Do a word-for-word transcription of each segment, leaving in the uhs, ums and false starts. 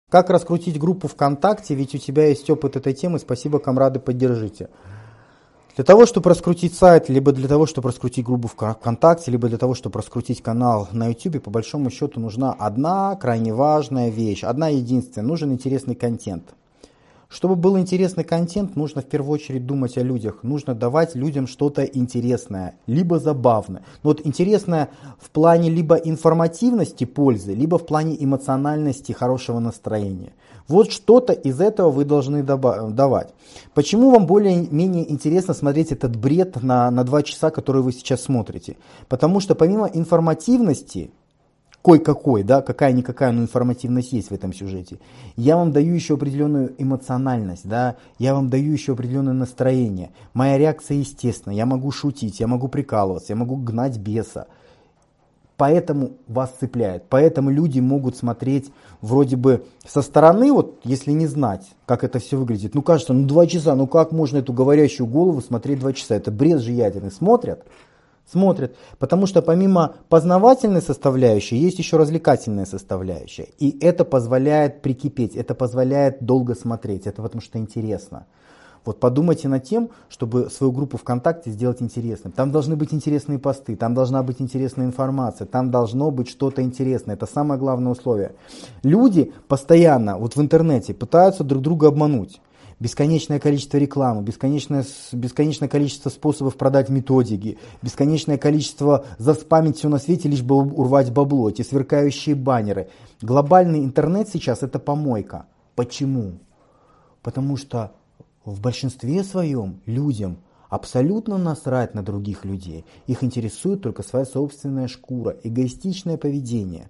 Как раскрутить группу ВКонтакте, ведь у тебя есть опыт этой темы, спасибо, комрады, поддержите. Для того, чтобы раскрутить сайт, либо для того, чтобы раскрутить группу ВКонтакте, либо для того, чтобы раскрутить канал на YouTube, по большому счету нужна одна крайне важная вещь, одна единственная, нужен интересный контент. Чтобы был интересный контент, нужно в первую очередь думать о людях, нужно давать людям что-то интересное, либо забавное. Но вот интересное в плане либо информативности пользы, либо в плане эмоциональности, хорошего настроения. Вот что-то из этого вы должны давать. Почему вам более-менее интересно смотреть этот бред на, на два часа, который вы сейчас смотрите? Потому что помимо информативности, кой-какой, да, какая-никакая, но информативность есть в этом сюжете. Я вам даю еще определенную эмоциональность, да, я вам даю еще определенное настроение. Моя реакция естественна, я могу шутить, я могу прикалываться, я могу гнать беса. Поэтому вас цепляет, поэтому люди могут смотреть вроде бы со стороны, вот если не знать, как это все выглядит. Ну кажется, ну два часа, ну как можно эту говорящую голову смотреть два часа? Это бред же ядерный. Смотрят? Смотрят, потому что помимо познавательной составляющей есть еще развлекательная составляющая. И это позволяет прикипеть, это позволяет долго смотреть, это потому что интересно. Вот подумайте над тем, чтобы свою группу ВКонтакте сделать интересной. Там должны быть интересные посты, там должна быть интересная информация, там должно быть что-то интересное. Это самое главное условие. Люди постоянно вот в интернете пытаются друг друга обмануть. Бесконечное количество рекламы, бесконечное, бесконечное количество способов продать методики, бесконечное количество заспамить все на свете, лишь бы урвать бабло, эти сверкающие баннеры. Глобальный интернет сейчас это помойка. Почему? Потому что в большинстве своем людям абсолютно насрать на других людей. Их интересует только своя собственная шкура, эгоистичное поведение.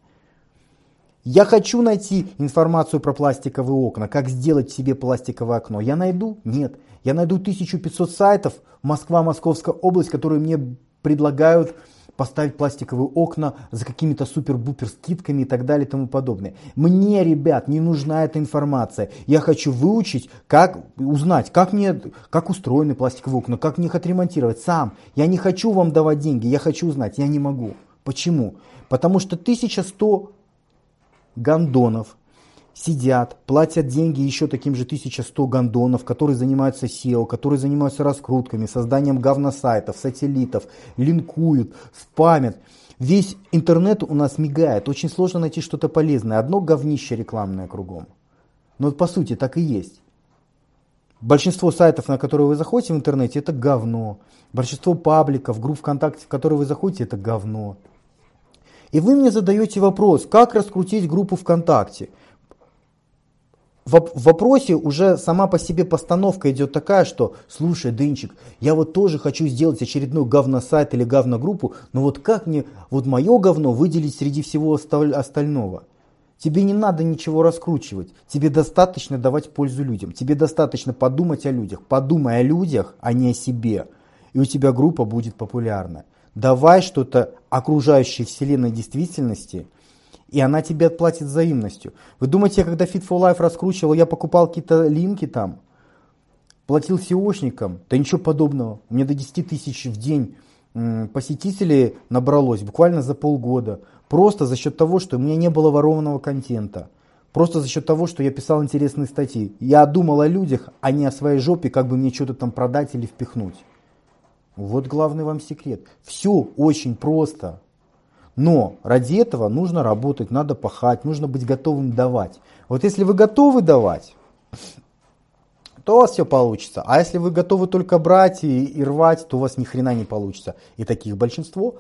Я хочу найти информацию про пластиковые окна, как сделать себе пластиковое окно. Я найду? Нет. Я найду тысячу пятьсот сайтов, Москва, Московская область, которые мне предлагают поставить пластиковые окна за какими-то супер-бупер скидками и так далее и тому подобное. Мне, ребят, не нужна эта информация. Я хочу выучить, как узнать, как, мне, как устроены пластиковые окна, как мне их отремонтировать сам. Я не хочу вам давать деньги, я хочу узнать, я не могу. Почему? Потому что тысяча сто гондонов сидят, платят деньги еще таким же тысяча сто гондонов, которые занимаются сео, которые занимаются раскрутками, созданием говносайтов, сателлитов, линкуют, спамят. Весь интернет у нас мигает, очень сложно найти что-то полезное. Одно говнище рекламное кругом. Но по сути так и есть. Большинство сайтов, на которые вы заходите в интернете, это говно. Большинство пабликов, групп ВКонтакте, в которые вы заходите, это говно. И вы мне задаете вопрос, как раскрутить группу ВКонтакте? В вопросе уже сама по себе постановка идет такая, что, слушай, Дынчик, я вот тоже хочу сделать очередной говносайт или говногруппу, но вот как мне вот мое говно выделить среди всего остального? Тебе не надо ничего раскручивать, тебе достаточно давать пользу людям, тебе достаточно подумать о людях, подумай о людях, а не о себе, и у тебя группа будет популярна. Давай что-то окружающей вселенной действительности, и она тебе отплатит взаимностью. Вы думаете, я когда Fit for Life раскручивал, я покупал какие-то линки там, платил сеошникам? Да ничего подобного. У меня до десяти тысяч в день посетителей набралось буквально за полгода. Просто за счет того, что у меня не было ворованного контента. Просто за счет того, что я писал интересные статьи. Я думал о людях, а не о своей жопе, как бы мне что-то там продать или впихнуть. Вот главный вам секрет. Все очень просто. Но ради этого нужно работать, надо пахать, нужно быть готовым давать. Вот если вы готовы давать, то у вас все получится. А если вы готовы только брать и, и рвать, то у вас ни хрена не получится. И таких большинство.